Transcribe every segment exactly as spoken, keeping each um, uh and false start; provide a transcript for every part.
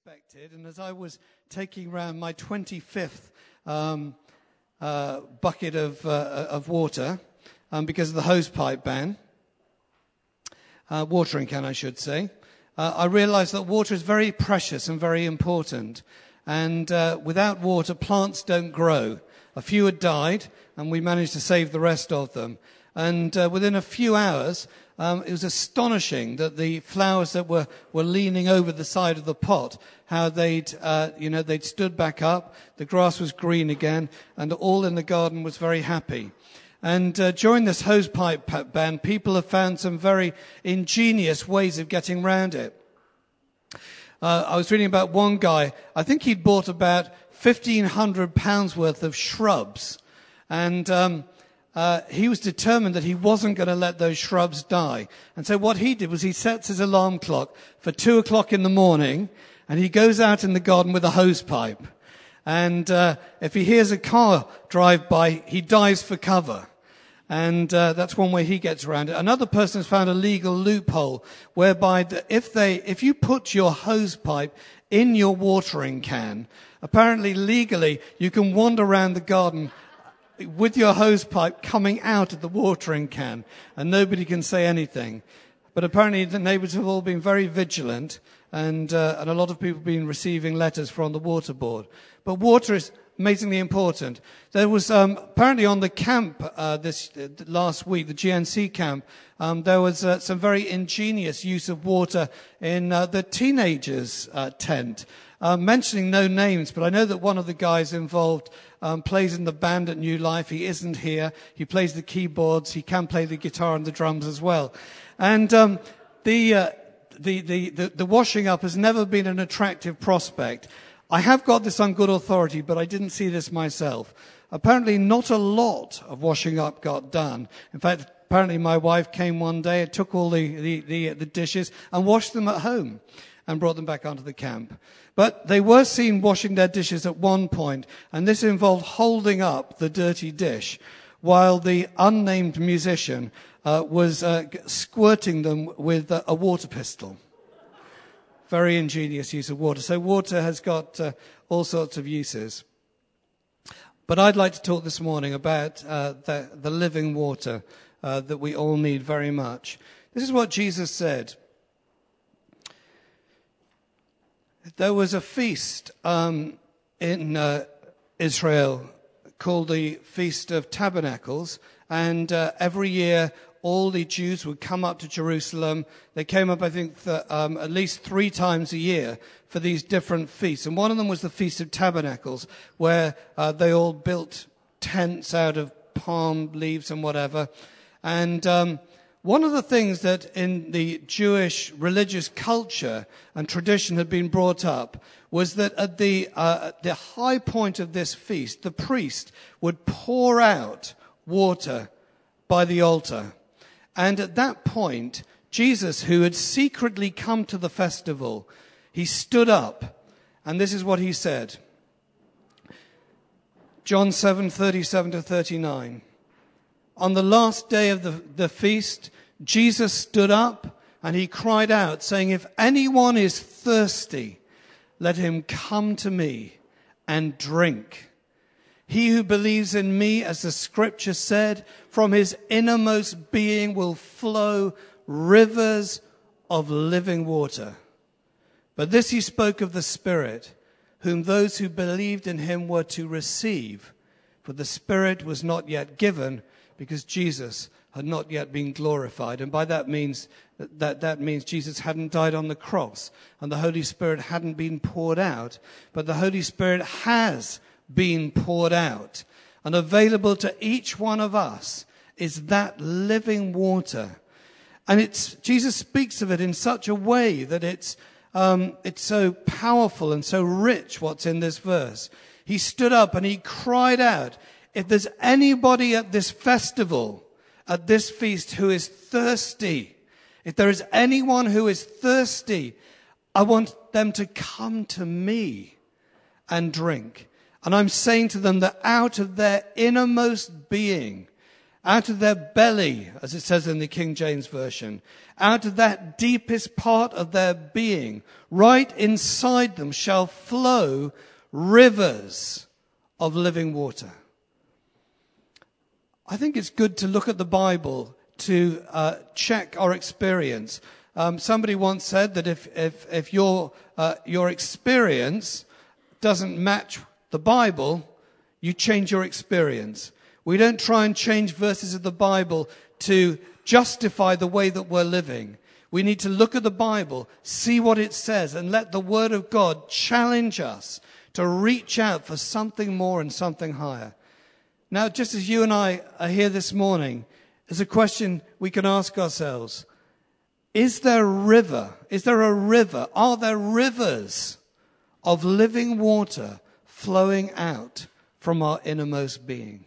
unexpected, and as I was taking around my twenty-fifth um, uh, bucket of, uh, of water, um, because of the hosepipe ban, uh, watering can I should say, uh, I realized that water is very precious and very important. And uh, without water, plants don't grow. A few had died, and we managed to save the rest of them. And uh, within a few hours, um, it was astonishing that the flowers that were, were leaning over the side of the pot, how they'd, uh, you know, they'd stood back up, the grass was green again, and all in the garden was very happy. And uh, during this hosepipe ban, people have found some very ingenious ways of getting around it. Uh, I was reading about one guy, I think he'd bought about fifteen hundred pounds worth of shrubs. And um, uh, he was determined that he wasn't going to let those shrubs die. And so what he did was he sets his alarm clock for two o'clock in the morning, and he goes out in the garden with a hose pipe. And uh, if he hears a car drive by, he dives for cover. And uh, that's one way he gets around it. Another person has found a legal loophole whereby the, if they, if you put your hose pipe in your watering can, apparently legally you can wander around the garden with your hose pipe coming out of the watering can, and nobody can say anything. But apparently the neighbours have all been very vigilant, and uh, and a lot of people have been receiving letters from the water board. But water is amazingly important. There was um, apparently on the camp uh, this uh, last week, the G N C camp, um, there was uh, some very ingenious use of water in uh, the teenagers' uh, tent. Uh, mentioning no names, but I know that one of the guys involved um, plays in the band at New Life. He isn't here. He plays the keyboards. He can play the guitar and the drums as well. And um, the, uh, the the the the washing up has never been an attractive prospect. I have got this on good authority, but I didn't see this myself. Apparently not a lot of washing up got done. In fact, apparently my wife came one day and took all the, the, the, the dishes and washed them at home and brought them back onto the camp. But they were seen washing their dishes at one point, and this involved holding up the dirty dish while the unnamed musician uh, was uh, squirting them with uh, a water pistol. Very ingenious use of water. So water has got uh, all sorts of uses. But I'd like to talk this morning about uh, the, the living water uh, that we all need very much. This is what Jesus said. There was a feast um, in uh, Israel called the Feast of Tabernacles, and uh, every year all the Jews would come up to Jerusalem. They came up, I think, th- um, at least three times a year for these different feasts. And one of them was the Feast of Tabernacles, where uh, they all built tents out of palm leaves and whatever. And um, one of the things that in the Jewish religious culture and tradition had been brought up was that at the, uh, at the high point of this feast, the priest would pour out water by the altar. And at that point, Jesus, who had secretly come to the festival, he stood up, and this is what he said. John seven, thirty-seven to thirty-nine. On the last day of the, the feast, Jesus stood up, and he cried out, saying, "If anyone is thirsty, let him come to me and drink. He who believes in me, as the scripture said, from his innermost being will flow rivers of living water." But this he spoke of the Spirit, whom those who believed in him were to receive. For the Spirit was not yet given, because Jesus had not yet been glorified. And by that means, that, that means Jesus hadn't died on the cross, and the Holy Spirit hadn't been poured out. But the Holy Spirit has been poured out, and available to each one of us is that living water. And it's Jesus speaks of it in such a way that it's um, it's so powerful and so rich what's in this verse. He stood up and he cried out, "If there's anybody at this festival, at this feast who is thirsty, if there is anyone who is thirsty, I want them to come to me and drink. And I'm saying to them that out of their innermost being, Out of their belly, as it says in the King James Version, out of that deepest part of their being, right inside them shall flow rivers of living water. I think it's good to look at the Bible to uh, check our experience. Um, somebody once said that if if, if your uh, your experience doesn't match the Bible, you change your experience. We don't try and change verses of the Bible to justify the way that we're living. We need to look at the Bible, see what it says, and let the Word of God challenge us to reach out for something more and something higher. Now, just as you and I are here this morning, there's a question we can ask ourselves. Is there a river? Is there a river? Are there rivers of living water flowing out from our innermost being?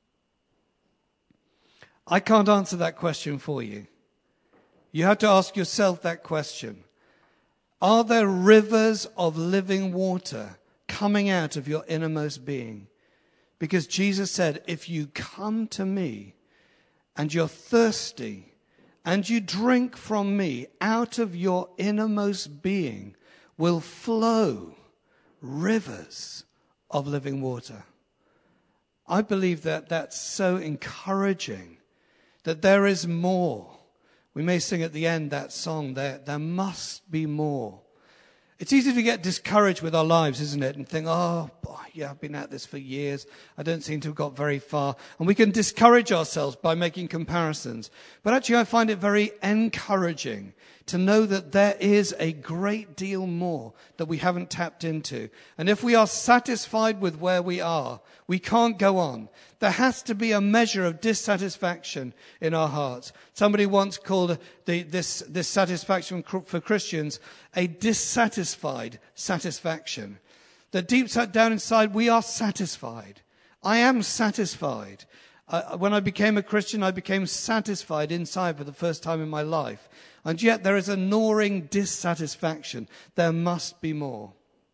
I can't answer that question for you. You have to ask yourself that question. Are there rivers of living water coming out of your innermost being? Because Jesus said, if you come to me and you're thirsty and you drink from me, out of your innermost being will flow rivers of living water. I believe that that's so encouraging, that there is more. We may sing at the end that song, there, there must be more. It's easy to get discouraged with our lives, isn't it? And think, oh, boy, yeah, I've been at this for years. I don't seem to have got very far. And we can discourage ourselves by making comparisons. But actually, I find it very encouraging to know that there is a great deal more that we haven't tapped into. And if we are satisfied with where we are, we can't go on. There has to be a measure of dissatisfaction in our hearts. Somebody once called the, this, this satisfaction for Christians a dissatisfied satisfaction. That deep down inside, we are satisfied. I am satisfied. Uh, when I became a Christian, I became satisfied inside for the first time in my life. And yet there is a gnawing dissatisfaction. There must be more.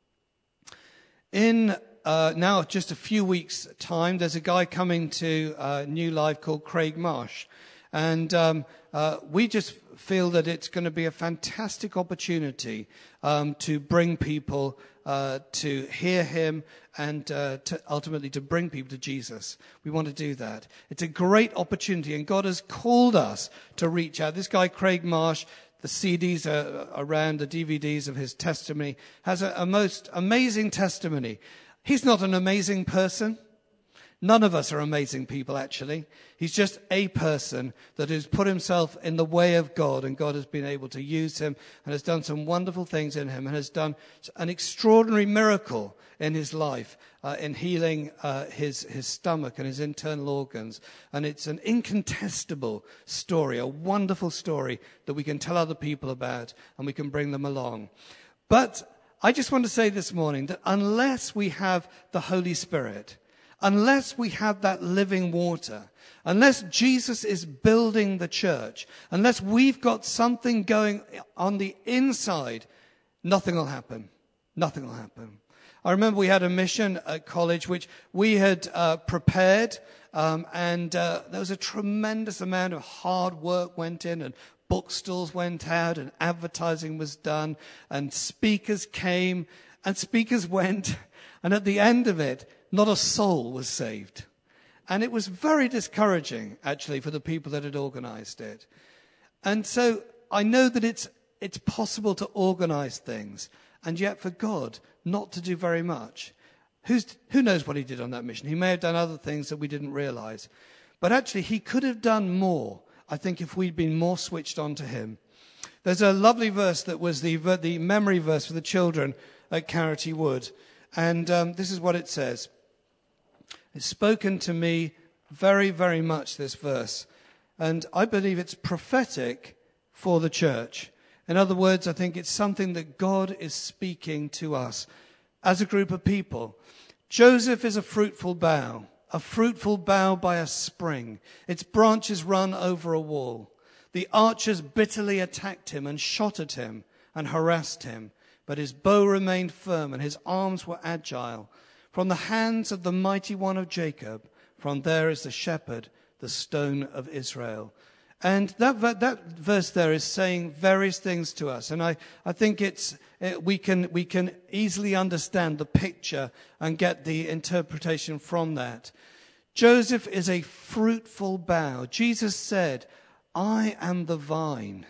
In uh, now just a few weeks' time, there's a guy coming to uh, New Life called Craig Marsh. And um, uh, we just feel that it's going to be a fantastic opportunity um, to bring people uh, to hear him and uh, to ultimately to bring people to Jesus. We want to do that. It's a great opportunity, and God has called us to reach out. This guy, Craig Marsh, the C Ds are around, the D V Ds of his testimony, has a, a most amazing testimony. He's not an amazing person. None of us are amazing people, actually. He's just a person that has put himself in the way of God, and God has been able to use him and has done some wonderful things in him and has done an extraordinary miracle in his life uh, in healing uh, his, his stomach and his internal organs. And it's an incontestable story, a wonderful story that we can tell other people about and we can bring them along. But I just want to say this morning that unless we have the Holy Spirit, unless we have that living water, unless Jesus is building the church, unless we've got something going on the inside, nothing will happen. Nothing will happen. I remember we had a mission at college which we had uh, prepared, um, and uh, there was a tremendous amount of hard work went in, and bookstalls went out, and advertising was done, and speakers came, and speakers went, and at the end of it, not a soul was saved. And it was very discouraging, actually, for the people that had organized it. And so I know that it's it's possible to organize things, and yet for God not to do very much. Who's, who knows what he did on that mission? He may have done other things that we didn't realize. But actually, he could have done more, I think, if we'd been more switched on to him. There's a lovely verse that was the, the memory verse for the children at Carity Wood. And um, this is what it says. It's spoken to me very, very much, this verse. And I believe it's prophetic for the church. In other words, I think it's something that God is speaking to us as a group of people. Joseph is a fruitful bough, a fruitful bough by a spring. Its branches run over a wall. The archers bitterly attacked him and shot at him and harassed him. But his bow remained firm and his arms were agile. From the hands of the mighty one of Jacob, from there is the shepherd the stone of Israel. And that that verse there is saying various things to us, and I, I think it's we can we can easily understand the picture and get the interpretation from that. Joseph is a fruitful bough. Jesus said, "I am the vine,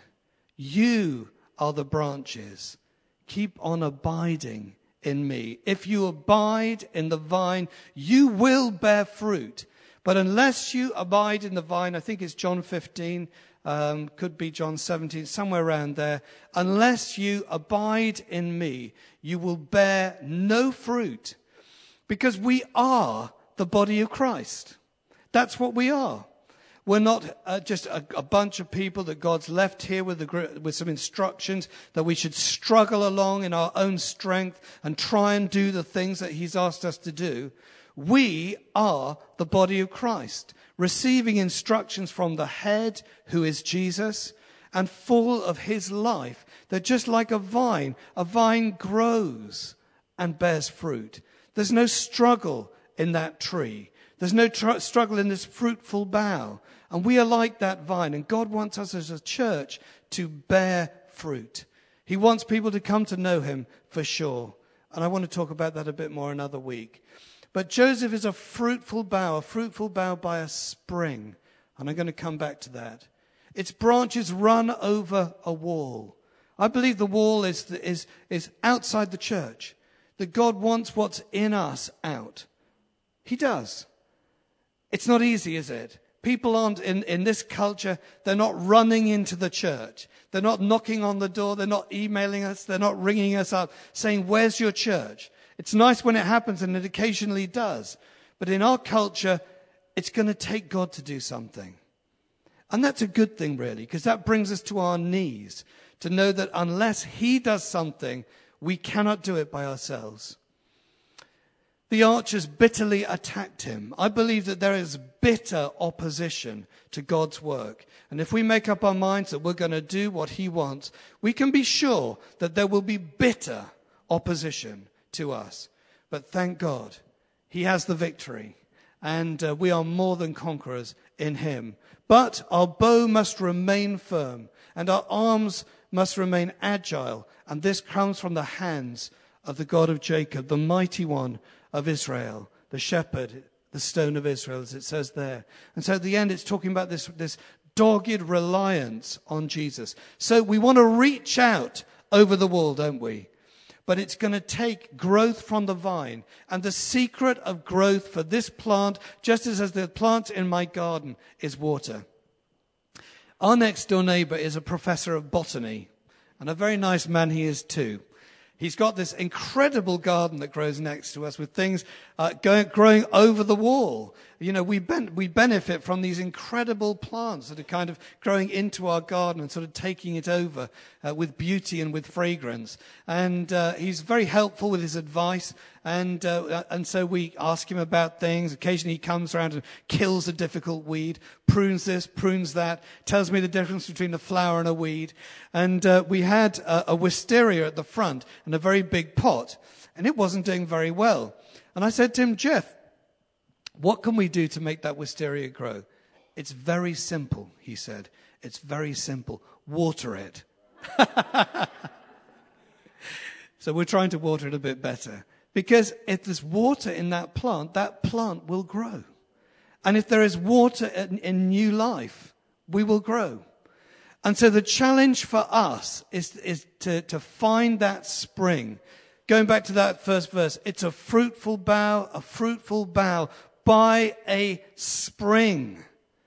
you are the branches. Keep on abiding in me. If you abide in the vine, you will bear fruit. But unless you abide in the vine," I think it's John fifteen, um, could be John seventeen, somewhere around there. "Unless you abide in me, you will bear no fruit." Because we are the body of Christ. That's what we are. We're not uh, just a, a bunch of people that God's left here with, the, with some instructions that we should struggle along in our own strength and try and do the things that he's asked us to do. We are the body of Christ, receiving instructions from the head, who is Jesus, and full of his life. They're just like a vine. A vine grows and bears fruit. There's no struggle in that tree. There's no tr- struggle in this fruitful bough. And we are like that vine. And God wants us as a church to bear fruit. He wants people to come to know him for sure. And I want to talk about that a bit more another week. But Joseph is a fruitful bough, a fruitful bough by a spring. And I'm going to come back to that. Its branches run over a wall. I believe the wall is, is, is outside the church. That God wants what's in us out. He does. It's not easy, is it? People aren't, in, in this culture, they're not running into the church. They're not knocking on the door. They're not emailing us. They're not ringing us up saying, "Where's your church?" It's nice when it happens, and it occasionally does. But in our culture, it's going to take God to do something. And that's a good thing, really, because that brings us to our knees to know that unless he does something, we cannot do it by ourselves. The archers bitterly attacked him. I believe that there is bitter opposition to God's work. And if we make up our minds that we're going to do what he wants, we can be sure that there will be bitter opposition to us. But thank God, he has the victory. And uh, we are more than conquerors in him. But our bow must remain firm, and our arms must remain agile. And this comes from the hands of the God of Jacob, the mighty one of Israel, the shepherd, the stone of Israel, as it says there. And so at the end, it's talking about this, this dogged reliance on Jesus. So we want to reach out over the wall, don't we? But it's going to take growth from the vine. And the secret of growth for this plant, just as the plant in my garden, is water. Our next door neighbor is a professor of botany. And a very nice man he is too. He's got this incredible garden that grows next to us with things uh, going, growing over the wall. You know, we ben- we benefit from these incredible plants that are kind of growing into our garden and sort of taking it over uh, with beauty and with fragrance. And uh, he's very helpful with his advice. And uh, and so we ask him about things. Occasionally he comes around and kills a difficult weed, prunes this, prunes that, tells me the difference between a flower and a weed. And uh, we had a, a wisteria at the front and a very big pot, and it wasn't doing very well. And I said to him, "Jeff, what can we do to make that wisteria grow?" "It's very simple," he said. "It's very simple. Water it." So we're trying to water it a bit better. Because if there's water in that plant, that plant will grow. And if there is water in, in new life, we will grow. And so the challenge for us is, is to, to find that spring. Going back to that first verse, it's a fruitful bough, a fruitful bough by a spring.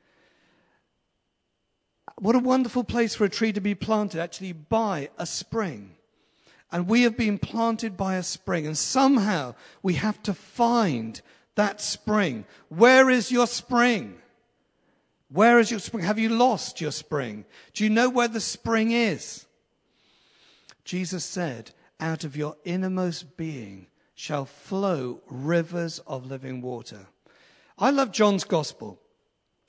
What a wonderful place for a tree to be planted, actually by a spring. And we have been planted by a spring. And somehow we have to find that spring. Where is your spring? Where is your spring? Have you lost your spring? Do you know where the spring is? Jesus said, "Out of your innermost being shall flow rivers of living water." I love John's gospel.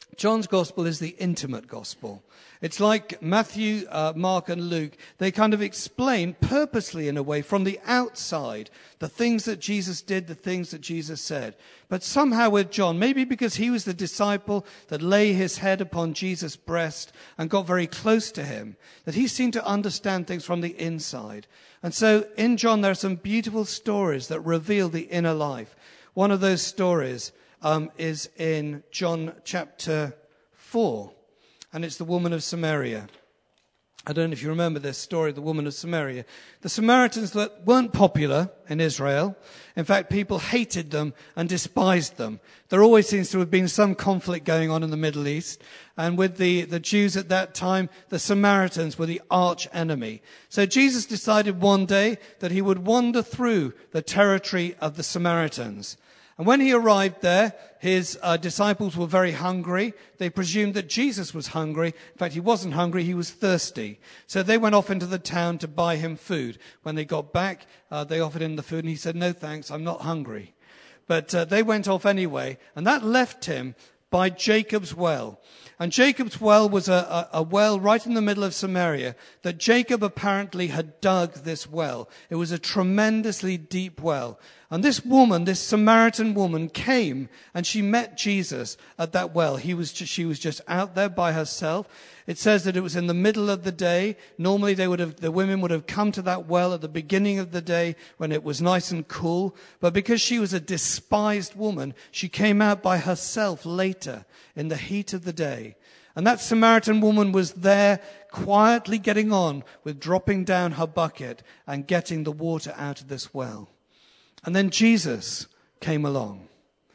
John's gospel is the intimate gospel. It's like Matthew, uh, Mark, and Luke. They kind of explain purposely, in a way, from the outside, the things that Jesus did, the things that Jesus said. But somehow with John, maybe because he was the disciple that lay his head upon Jesus' breast and got very close to him, that he seemed to understand things from the inside. And so in John, there are some beautiful stories that reveal the inner life. One of those stories um, is in John chapter four. And it's the woman of Samaria. I don't know if you remember this story, the woman of Samaria. The Samaritans weren't popular in Israel. In fact, people hated them and despised them. There always seems to have been some conflict going on in the Middle East. And with the, the Jews at that time, the Samaritans were the arch enemy. So Jesus decided one day that he would wander through the territory of the Samaritans. And when he arrived there, his uh, disciples were very hungry. They presumed that Jesus was hungry. In fact, he wasn't hungry, he was thirsty. So they went off into the town to buy him food. When they got back, uh, they offered him the food, and he said, "No thanks, I'm not hungry." But uh, they went off anyway, and that left him by Jacob's well. And Jacob's well was a, a, a well right in the middle of Samaria that Jacob apparently had dug this well. It was a tremendously deep well. And this woman, this Samaritan woman, came and she met Jesus at that well. He was just, she was just out there by herself. It says that it was in the middle of the day. Normally they would have, the women would have come to that well at the beginning of the day when it was nice and cool. But because she was a despised woman, she came out by herself later in the heat of the day. And that Samaritan woman was there quietly getting on with dropping down her bucket and getting the water out of this well. And then Jesus came along.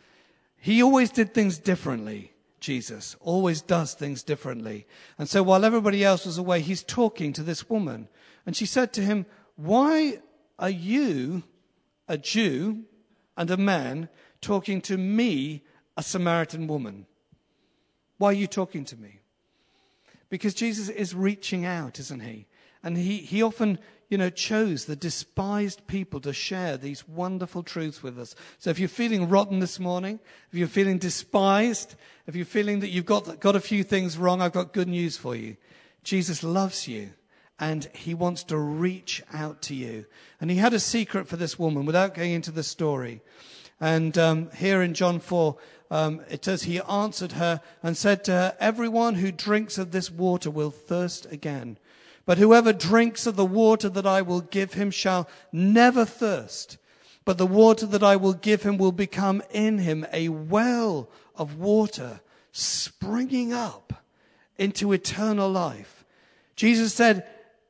He always did things differently, Jesus. Always does things differently. And so while everybody else was away, he's talking to this woman. And she said to him, "Why are you, a Jew and a man, talking to me, a Samaritan woman? Why are you talking to me?" Because Jesus is reaching out, isn't he? And he, he often, you know, chose the despised people to share these wonderful truths with us. So if you're feeling rotten this morning, if you're feeling despised, if you're feeling that you've got, got a few things wrong, I've got good news for you. Jesus loves you and he wants to reach out to you. And he had a secret for this woman without going into the story. And um, here in John four, um, it says, he answered her and said to her, "Everyone who drinks of this water will thirst again. But whoever drinks of the water that I will give him shall never thirst. But the water that I will give him will become in him a well of water springing up into eternal life." Jesus said,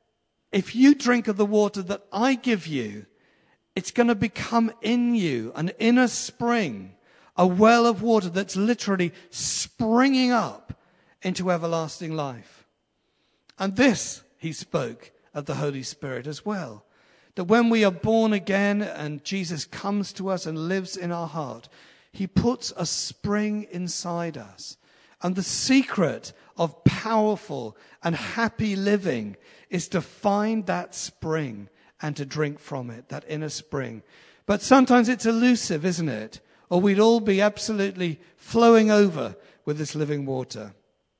if you drink of the water that I give you, it's going to become in you an inner spring, a well of water that's literally springing up into everlasting life. And this, he spoke of the Holy Spirit as well. That when we are born again and Jesus comes to us and lives in our heart, he puts a spring inside us. And the secret of powerful and happy living is to find that spring and to drink from it, that inner spring. But sometimes it's elusive, isn't it? Or we'd all be absolutely flowing over with this living water.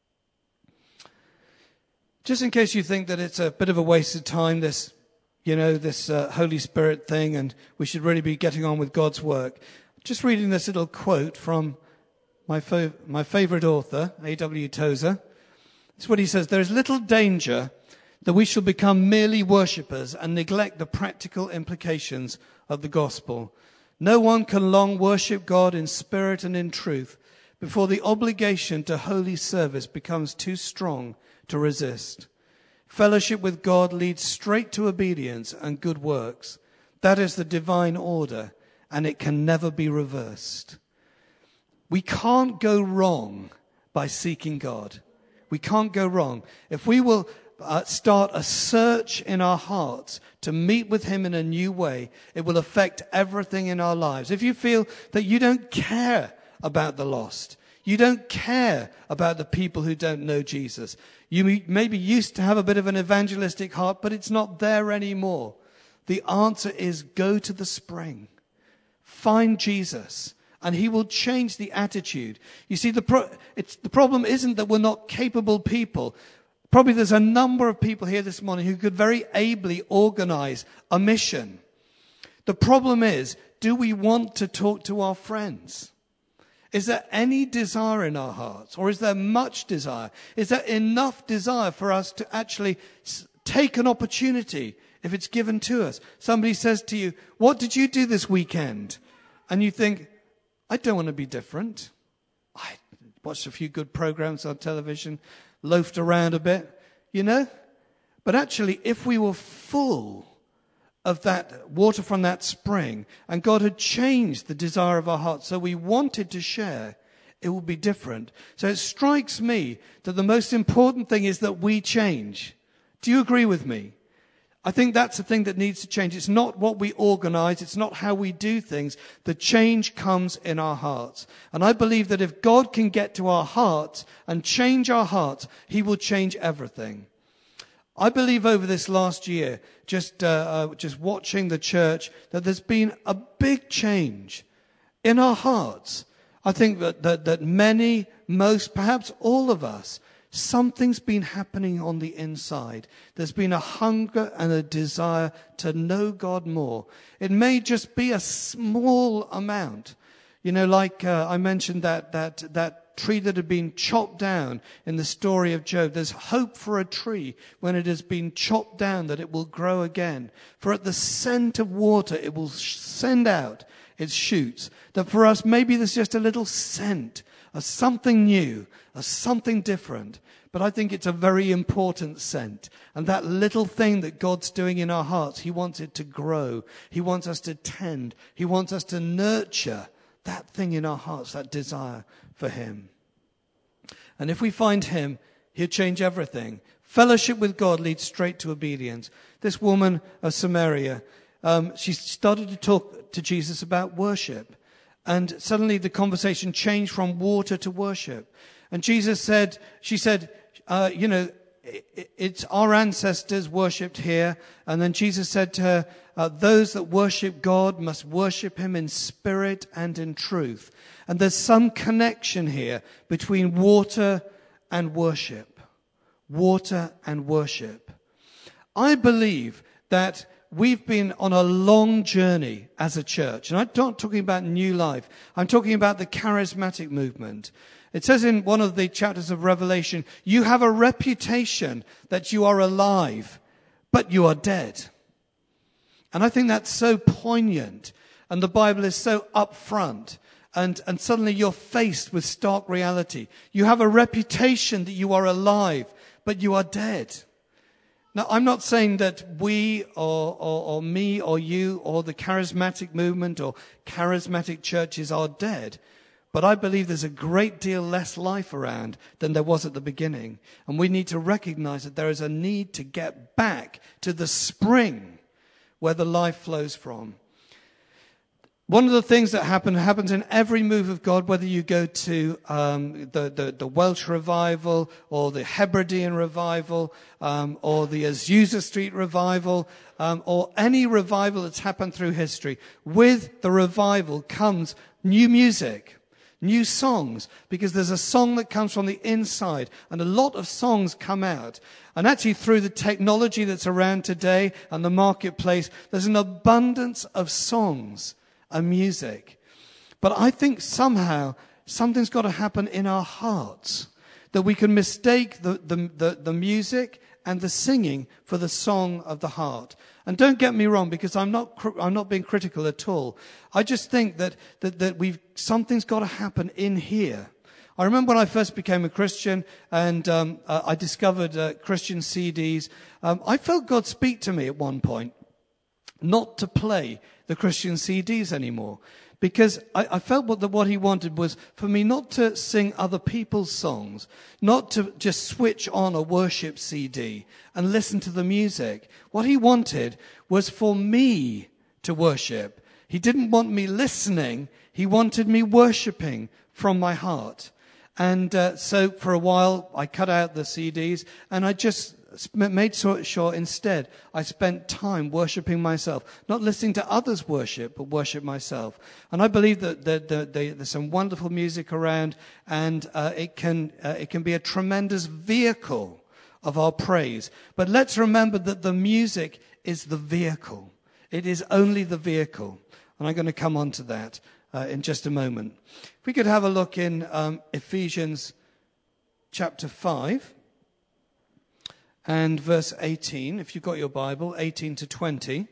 Just in case you think that it's a bit of a waste of time, this, you know, this uh, Holy Spirit thing, and we should really be getting on with God's work. Just reading this little quote from my fa- my favorite author, A W Tozer. It's what he says: "There is little danger that we shall become merely worshippers and neglect the practical implications of the gospel. No one can long worship God in spirit and in truth before the obligation to holy service becomes too strong to resist. Fellowship with God leads straight to obedience and good works. That is the divine order, and it can never be reversed." We can't go wrong by seeking God. We can't go wrong. If we will uh, start a search in our hearts to meet with him in a new way, it will affect everything in our lives. If you feel that you don't care about the lost, you don't care about the people who don't know Jesus, you maybe used to have a bit of an evangelistic heart, but it's not there anymore. The answer is go to the spring. Find Jesus And he will change the attitude. You see, the, pro- it's, the problem isn't that we're not capable people. Probably there's a number of people here this morning who could very ably organize a mission. The problem is, do we want to talk to our friends? Is there any desire in our hearts? Or is there much desire? Is there enough desire for us to actually take an opportunity if it's given to us? Somebody says to you, what did you do this weekend? And you think, I don't want to be different. I watched a few good programs on television, loafed around a bit, you know. But actually, if we were full of that water from that spring, and God had changed the desire of our hearts, so we wanted to share, it would be different. So it strikes me that the most important thing is that we change. Do you agree with me? I think that's the thing that needs to change. It's not what we organize. It's not how we do things. The change comes in our hearts. And I believe that if God can get to our hearts and change our hearts, he will change everything. I believe over this last year, just, uh, uh, just watching the church, that there's been a big change in our hearts. I think that, that, that many, most, perhaps all of us, something's been happening on the inside. There's been a hunger and a desire to know God more. It may just be a small amount. You know, like uh, I mentioned that, that, that tree that had been chopped down in the story of Job. There's hope for a tree when it has been chopped down, that it will grow again. For at the scent of water, it will send out its shoots. That for us, maybe there's just a little scent of something new, of something different. But I think it's a very important scent. And that little thing that God's doing in our hearts, he wants it to grow. He wants us to tend. He wants us to nurture that thing in our hearts, that desire for him. And if we find him, he'll change everything. Fellowship with God leads straight to obedience. This woman of Samaria, um, she started to talk to Jesus about worship. And suddenly the conversation changed from water to worship. And Jesus said, she said, uh, you know, it, it's our ancestors worshipped here. And then Jesus said to her, uh, those that worship God must worship him in spirit and in truth. And there's some connection here between water and worship. Water and worship. I believe that we've been on a long journey as a church. And I'm not talking about New Life. I'm talking about the charismatic movement. It says in one of the chapters of Revelation, you have a reputation that you are alive, but you are dead. And I think that's so poignant. And the Bible is so upfront. And, and suddenly you're faced with stark reality. You have a reputation that you are alive, but you are dead. Now, I'm not saying that we or, or, or me or you or the charismatic movement or charismatic churches are dead. But I believe there's a great deal less life around than there was at the beginning. And we need to recognize that there is a need to get back to the spring where the life flows from. One of the things that happen, happens in every move of God, whether you go to um, the, the, the Welsh revival or the Hebridean revival um, or the Azusa Street revival um, or any revival that's happened through history, with the revival comes new music, new songs, because there's a song that comes from the inside, and a lot of songs come out. And actually through the technology that's around today and the marketplace, there's an abundance of songs and music. But I think somehow something's got to happen in our hearts, that we can mistake the, the, the, the music and the singing for the song of the heart. And don't get me wrong, because I'm not I'm not being critical at all. I just think that that, that we've something's got to happen in here. I remember when I first became a Christian and um, uh, I discovered uh, Christian C Ds. Um, I felt God speak to me at one point not to play the Christian C Ds anymore, because I, I felt what, the, what he wanted was for me not to sing other people's songs, not to just switch on a worship C D and listen to the music. What he wanted was for me to worship. He didn't want me listening. He wanted me worshiping from my heart. And uh, so for a while I cut out the C Ds and I just made sure instead I spent time worshiping myself, not listening to others worship, but worship myself. And I believe that the, the, the, there's some wonderful music around, and uh, it can uh, it can be a tremendous vehicle of our praise. But let's remember that the music is the vehicle. It is only the vehicle. And I'm going to come on to that uh, in just a moment. If we could have a look in um, Ephesians chapter five. And verse eighteen, if you've got your Bible, eighteen to twenty.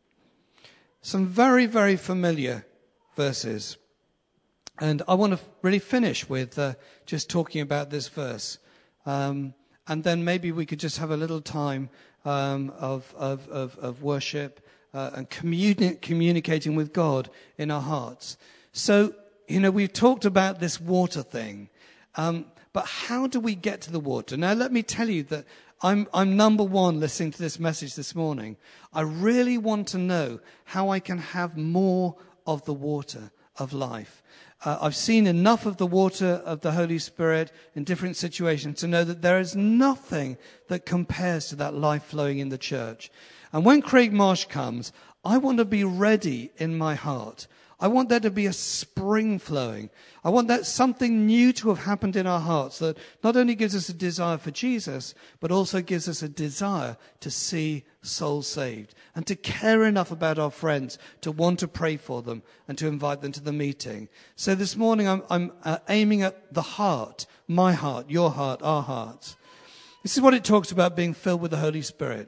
Some very, very familiar verses. And I want to really finish with uh, just talking about this verse. Um, and then maybe we could just have a little time um, of, of, of, of worship uh, and communi- communicating with God in our hearts. So, you know, we've talked about this water thing. Um, but how do we get to the water? Now, let me tell you that I'm, I'm number one listening to this message this morning. I really want to know how I can have more of the water of life. Uh, I've seen enough of the water of the Holy Spirit in different situations to know that there is nothing that compares to that life flowing in the church. And when Craig Marsh comes, I want to be ready in my heart. I want there to be a spring flowing. I want that something new to have happened in our hearts that not only gives us a desire for Jesus, but also gives us a desire to see souls saved and to care enough about our friends to want to pray for them and to invite them to the meeting. So this morning I'm, I'm uh, aiming at the heart, my heart, your heart, our hearts. This is what it talks about being filled with the Holy Spirit.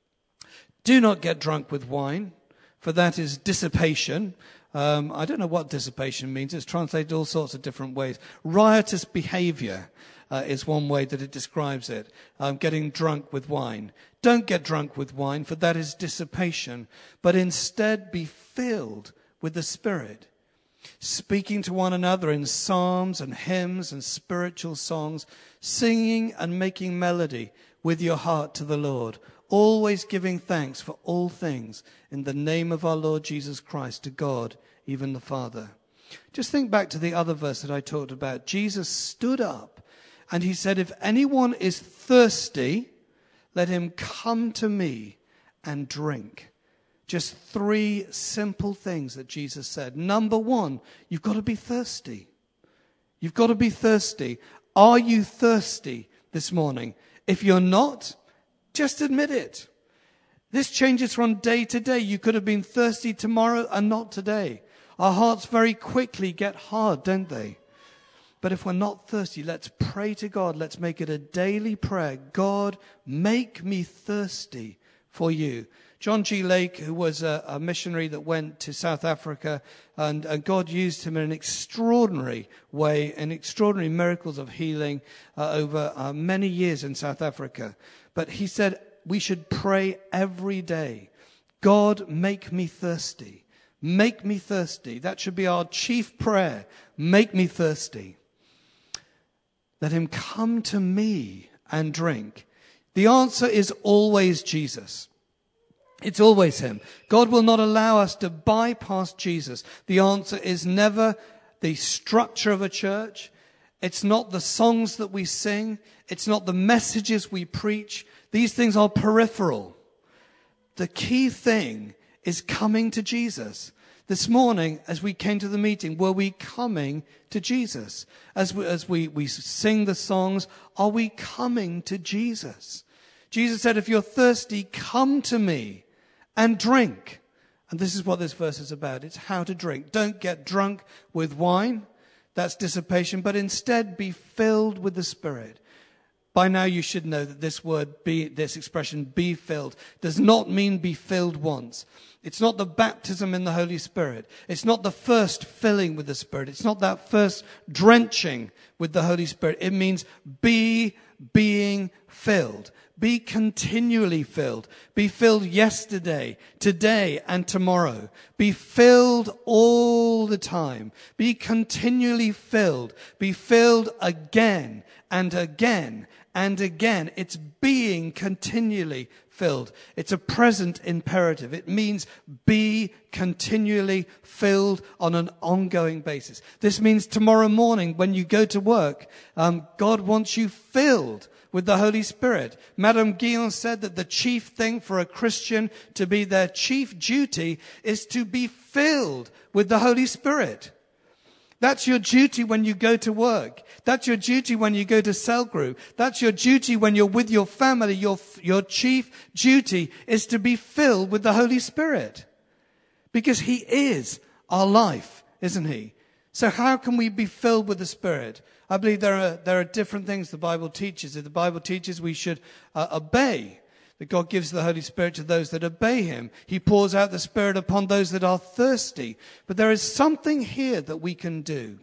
Do not get drunk with wine, for that is dissipation. Um, I don't know what dissipation means. It's translated all sorts of different ways. Riotous behavior uh, is one way that it describes it. Um, getting drunk with wine. Don't get drunk with wine, for that is dissipation. But instead be filled with the Spirit, speaking to one another in psalms and hymns and spiritual songs, singing and making melody with your heart to the Lord, always giving thanks for all things in the name of our Lord Jesus Christ to God, even the Father. Just think back to the other verse that I talked about. Jesus stood up and he said, if anyone is thirsty, let him come to me and drink. Just three simple things that Jesus said. Number one, you've got to be thirsty. You've got to be thirsty. Are you thirsty this morning? If you're not, just admit it. This changes from day to day. You could have been thirsty tomorrow and not today. Our hearts very quickly get hard, don't they? But if we're not thirsty, let's pray to God. Let's make it a daily prayer. God, make me thirsty for you. John G. Lake, who was a, a missionary that went to South Africa, and, and God used him in an extraordinary way, in extraordinary miracles of healing uh, over uh, many years in South Africa. But he said we should pray every day. God, make me thirsty. Make me thirsty. That should be our chief prayer. Make me thirsty. Let him come to me and drink. The answer is always Jesus. It's always him. God will not allow us to bypass Jesus. The answer is never the structure of a church. It's not the songs that we sing. It's not the messages we preach. These things are peripheral. The key thing is coming to Jesus. This morning, as we came to the meeting, were we coming to Jesus? As we, as we, we sing the songs, are we coming to Jesus? Jesus said, if you're thirsty, come to me and drink. And this is what this verse is about. It's how to drink. Don't get drunk with wine. That's dissipation. But instead be filled with the Spirit. By now you should know that this word, be, this expression, be filled, does not mean be filled once. It's not the baptism in the Holy Spirit. It's not the first filling with the Spirit. It's not that first drenching with the Holy Spirit. It means be being filled. Be continually filled. Be filled yesterday, today, and tomorrow. Be filled all the time. Be continually filled. Be filled again and again and again. It's being continually filled. It's a present imperative. It means be continually filled on an ongoing basis. This means tomorrow morning when you go to work, um, God wants you filled with the Holy Spirit. Madame Guyon said that the chief thing for a Christian to be their chief duty is to be filled with the Holy Spirit. That's your duty when you go to work. That's your duty when you go to cell group. That's your duty when you're with your family. Your, your chief duty is to be filled with the Holy Spirit. Because He is our life, isn't He? So how can we be filled with the Spirit? I believe there are, there are different things the Bible teaches. The Bible teaches we should uh, obey. That God gives the Holy Spirit to those that obey Him. He pours out the Spirit upon those that are thirsty. But there is something here that we can do.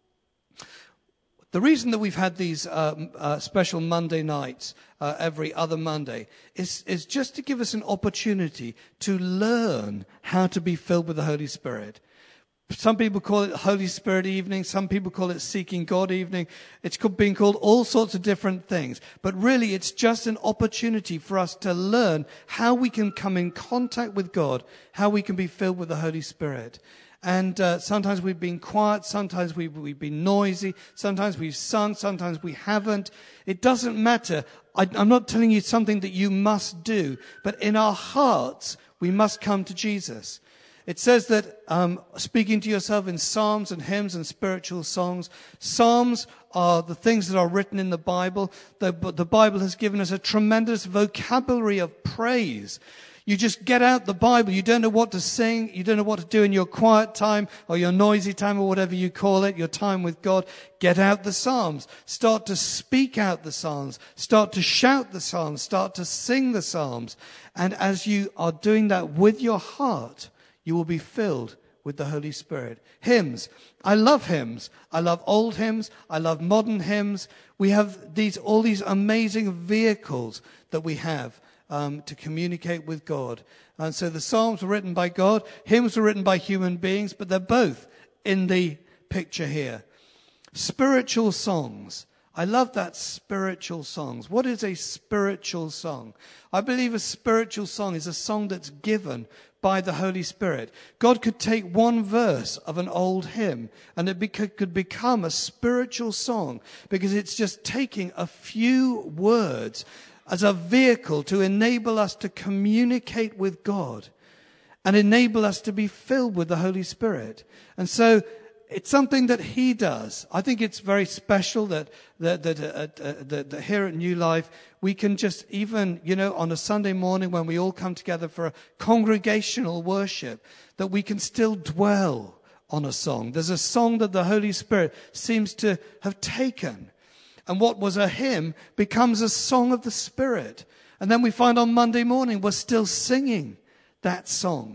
The reason that we've had these uh, uh, special Monday nights uh, every other Monday is, is just to give us an opportunity to learn how to be filled with the Holy Spirit. Some people call it Holy Spirit evening. Some people call it Seeking God evening. It's being called all sorts of different things. But really, it's just an opportunity for us to learn how we can come in contact with God, how we can be filled with the Holy Spirit. And uh, sometimes we've been quiet, sometimes we've, we've been noisy, sometimes we've sung, sometimes we haven't. It doesn't matter. I, I'm not telling you something that you must do, but in our hearts, we must come to Jesus. It says that um, speaking to yourself in psalms and hymns and spiritual songs. Psalms are the things that are written in the Bible. The, the Bible has given us a tremendous vocabulary of praise. You just get out the Bible. You don't know what to sing. You don't know what to do in your quiet time or your noisy time or whatever you call it, your time with God. Get out the Psalms. Start to speak out the Psalms. Start to shout the Psalms. Start to sing the Psalms. And as you are doing that with your heart, you will be filled with the Holy Spirit. Hymns. I love hymns. I love old hymns. I love modern hymns. We have these, all these amazing vehicles that we have um, to communicate with God. And so the Psalms were written by God. Hymns were written by human beings, but they're both in the picture here. Spiritual songs. I love that, spiritual songs. What is a spiritual song? I believe a spiritual song is a song that's given by the Holy Spirit. God could take one verse of an old hymn and it beca- could become a spiritual song because it's just taking a few words as a vehicle to enable us to communicate with God and enable us to be filled with the Holy Spirit. And so it's something that He does. I think it's very special that that that, uh, uh, that, that here at New Life we can just even, you know, on a Sunday morning when we all come together for a congregational worship, that we can still dwell on a song. There's a song that the Holy Spirit seems to have taken, and what was a hymn becomes a song of the Spirit. And then we find on Monday morning we're still singing that song.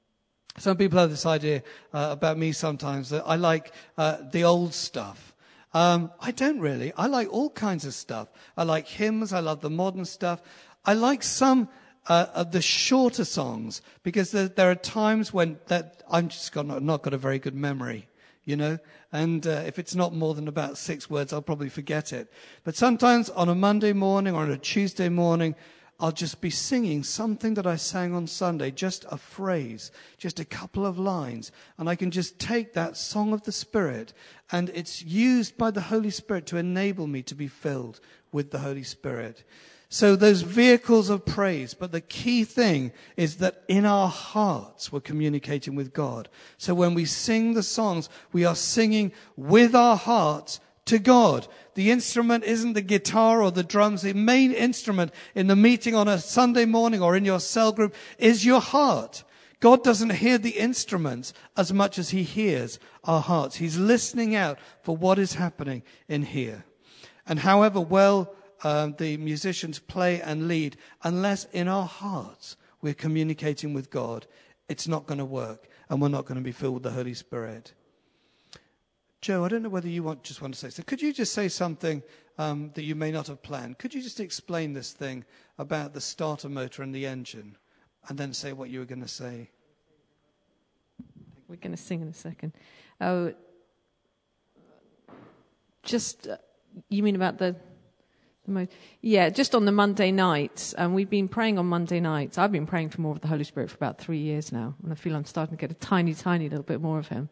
Some people have this idea uh, about me sometimes that I like uh, the old stuff. Um, I don't really. I like all kinds of stuff. I like hymns. I love the modern stuff. I like some uh, of the shorter songs because there, there are times when that I'm just got not, not got a very good memory, you know. And uh, if it's not more than about six words, I'll probably forget it. But sometimes on a Monday morning or on a Tuesday morning, I'll just be singing something that I sang on Sunday, just a phrase, just a couple of lines. And I can just take that song of the Spirit, and it's used by the Holy Spirit to enable me to be filled with the Holy Spirit. So those vehicles of praise, but the key thing is that in our hearts we're communicating with God. So when we sing the songs, we are singing with our hearts to God. The instrument isn't the guitar or the drums. The main instrument in the meeting on a Sunday morning or in your cell group is your heart. God doesn't hear the instruments as much as He hears our hearts. He's listening out for what is happening in here. And however well um, the musicians play and lead, unless in our hearts we're communicating with God, it's not going to work, and we're not going to be filled with the Holy Spirit. Joe, I don't know whether you want just want to say something. Could you just say something um, that you may not have planned? Could you just explain this thing about the starter motor and the engine, and then say what you were going to say? We're going to sing in a second. Oh, just uh, you mean about the, the mo- yeah, just on the Monday nights, and um, we've been praying on Monday nights. I've been praying for more of the Holy Spirit for about three years now, and I feel I'm starting to get a tiny, tiny little bit more of Him.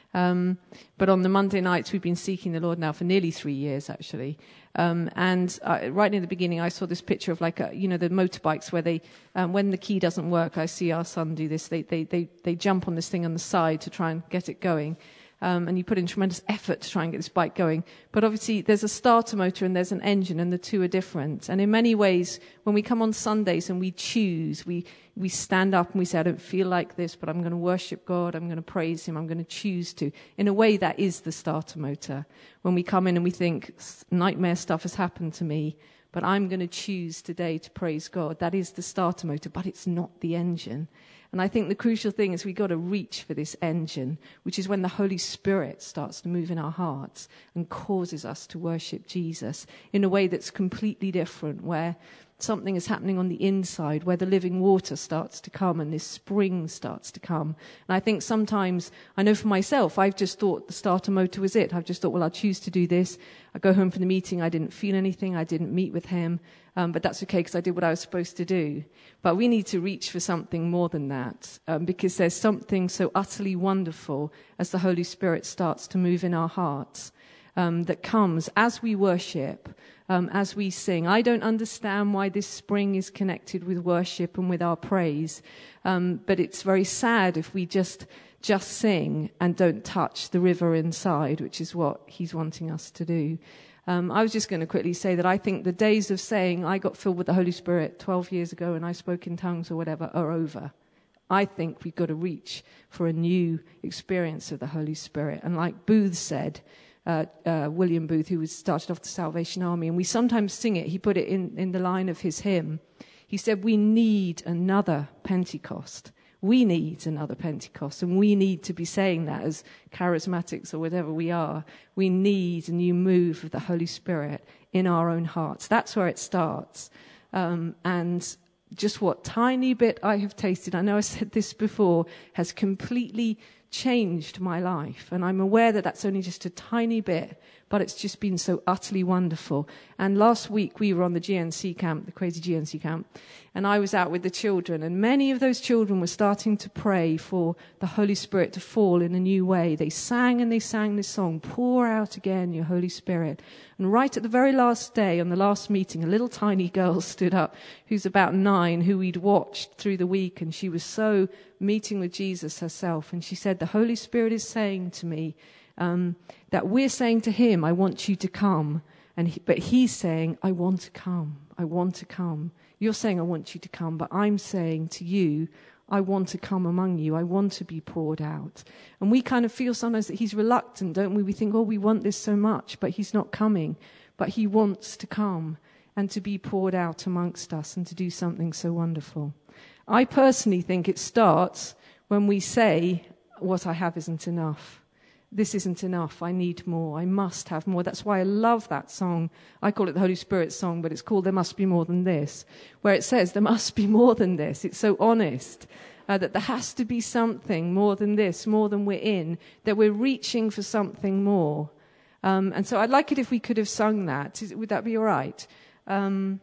Um, but on the Monday nights, we've been seeking the Lord now for nearly three years, actually. Um, and uh, right in the beginning, I saw this picture of like, a, you know, the motorbikes where they, um, when the key doesn't work, I see our son do this. They, they, they, they jump on this thing on the side to try and get it going. Um, and you put in tremendous effort to try and get this bike going. But obviously there's a starter motor and there's an engine, and the two are different. And in many ways, when we come on Sundays and we choose, we, we stand up and we say, I don't feel like this, but I'm going to worship God, I'm going to praise him, I'm going to choose to. In a way, that is the starter motor. When we come in and we think, nightmare stuff has happened to me, but I'm going to choose today to praise God. That is the starter motor, but it's not the engine. And I think the crucial thing is we've got to reach for this engine, which is when the Holy Spirit starts to move in our hearts and causes us to worship Jesus in a way that's completely different, where something is happening on the inside, where the living water starts to come and this spring starts to come. And I think sometimes, I know for myself, I've just thought the starter motor was it. I've just thought, well, I'll choose to do this. I go home from the meeting, I didn't feel anything, I didn't meet with him, um, but that's okay because I did what I was supposed to do. But we need to reach for something more than that, um, because there's something so utterly wonderful as the Holy Spirit starts to move in our hearts, um, that comes as we worship, Um, as we sing. I don't understand why this spring is connected with worship and with our praise, um, but it's very sad if we just just sing and don't touch the river inside, which is what he's wanting us to do. Um, I was just going to quickly say that I think the days of saying I got filled with the Holy Spirit twelve years ago and I spoke in tongues or whatever are over. I think we've got to reach for a new experience of the Holy Spirit. And like Booth said, Uh, uh, William Booth, who was started off the Salvation Army, and we sometimes sing it. He put it in, in the line of his hymn. He said, we need another Pentecost. We need another Pentecost, and we need to be saying that as charismatics or whatever we are. We need a new move of the Holy Spirit in our own hearts. That's where it starts. Um, and just what tiny bit I have tasted, I know I said this before, has completely changed my life, and I'm aware that that's only just a tiny bit, but it's just been so utterly wonderful. And last week we were on the G N C camp, the crazy G N C camp, and I was out with the children, and many of those children were starting to pray for the Holy Spirit to fall in a new way. They sang and they sang this song, pour out again your Holy Spirit. And right at the very last day, on the last meeting, a little tiny girl stood up who's about nine, who we'd watched through the week, and she was so meeting with Jesus herself. And she said, the Holy Spirit is saying to me um, that we're saying to him, I want you to come. And he, but he's saying, I want to come. I want to come. You're saying, I want you to come. But I'm saying to you, I want to come among you. I want to be poured out. And we kind of feel sometimes that he's reluctant, don't we? We think, oh, we want this so much, but he's not coming. But he wants to come and to be poured out amongst us and to do something so wonderful. I personally think it starts when we say, what I have isn't enough. This isn't enough. I need more. I must have more. That's why I love that song. I call it the Holy Spirit song, but it's called There Must Be More Than This, where it says there must be more than this. It's so honest uh, that there has to be something more than this, more than we're in, that we're reaching for something more. Um, and so I'd like it if we could have sung that. Is, would that be all right? Um,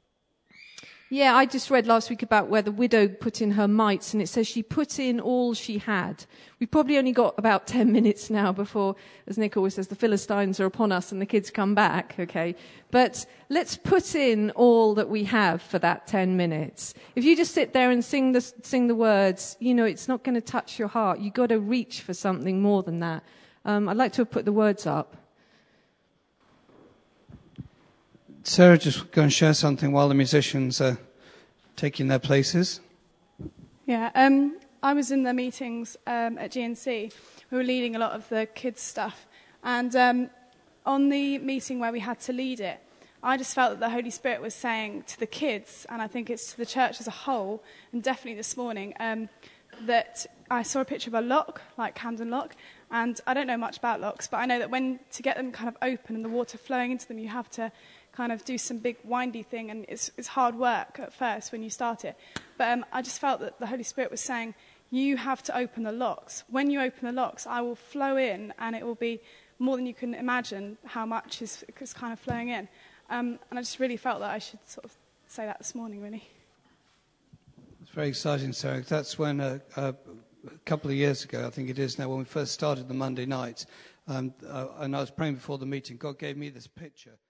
Yeah, I just read last week about where the widow put in her mites, and it says she put in all she had. We've probably only got about ten minutes now before, as Nick always says, the Philistines are upon us and the kids come back, okay? But let's put in all that we have for that ten minutes. If you just sit there and sing the, sing the words, you know, it's not going to touch your heart. You've got to reach for something more than that. Um, I'd like to have put the words up. Sarah, just go and share something while the musicians are taking their places. Yeah, um, I was in the meetings um, at G N C. We were leading a lot of the kids' stuff. And um, on the meeting where we had to lead it, I just felt that the Holy Spirit was saying to the kids, and I think it's to the church as a whole, and definitely this morning, um, that I saw a picture of a lock, like Camden Lock, and I don't know much about locks, but I know that when to get them kind of open and the water flowing into them, you have to kind of do some big windy thing, and it's, it's hard work at first when you start it. But um, I just felt that the Holy Spirit was saying, you have to open the locks. When you open the locks, I will flow in, and it will be more than you can imagine how much is, is kind of flowing in. Um, and I just really felt that I should sort of say that this morning, really. It's very exciting, Sarah. That's when uh, uh, a couple of years ago, I think it is now, when we first started the Monday nights, um, uh, and I was praying before the meeting, God gave me this picture.